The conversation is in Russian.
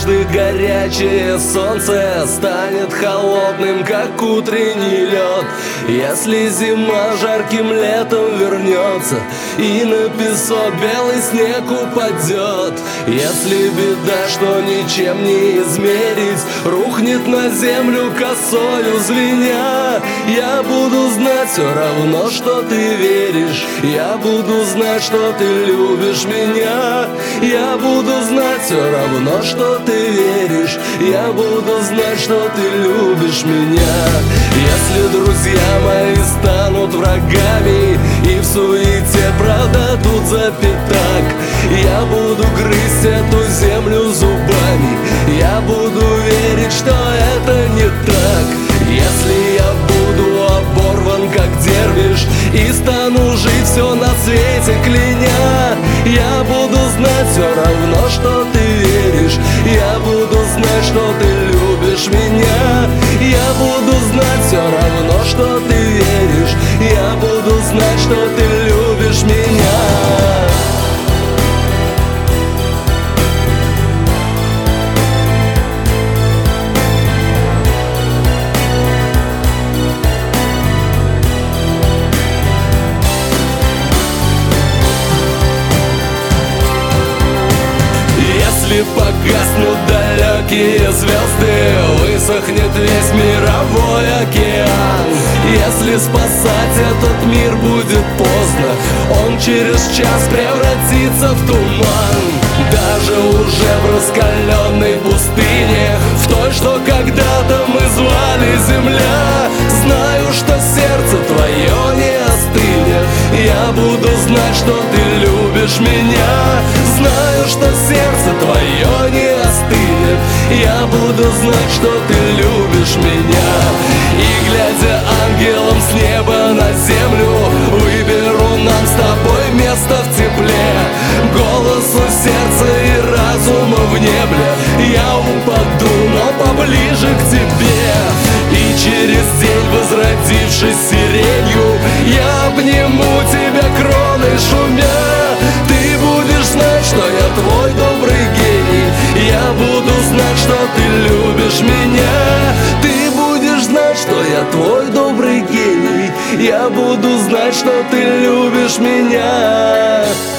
однажды горячее солнце станет холодным, как утренний лед. Если зима жарким летом вернется и на песок белый снег упадет, если беда, что ничем не измерить, рухнет на землю косою звеня, я буду знать все равно, что ты веришь, я буду знать, что ты любишь меня, я буду знать все равно, что ты веришь, я буду знать, что ты любишь меня. Если друзья мои станут врагами и в суете продадут за пятак, я буду грызть эту землю зубами, я буду верить, что это не так. Если я буду оборван, как дервиш, и стану жить все на свете кляня, я буду знать все равно, что ты веришь, я буду знать, что ты любишь меня, я буду знать все равно, что ты веришь, я буду знать, что ты любишь меня. Если погаснут далекие звезды, высохнет весь мировой океан. Если спасать этот мир будет поздно, он через час превратится в туман. Даже уже в раскаленной пустыне, в той, что когда-то мы звали земля, знаю, что сердце твое не остынет, я буду знать, что ты любишь меня. Знаю, что сердце твое не остынет, я буду знать, что ты любишь меня. И глядя ангелом с неба на землю, выберу нам с тобой место в тепле. Голосу сердца и разума в небе я упаду, но поближе к тебе. И через день, возродившись сиренью, я обниму тебя кроной шумя. Ты будешь знать, что я твой добрый гений, я буду знать, что ты любишь меня. Ты будешь знать, что я твой добрый гений, я буду знать, что ты любишь меня.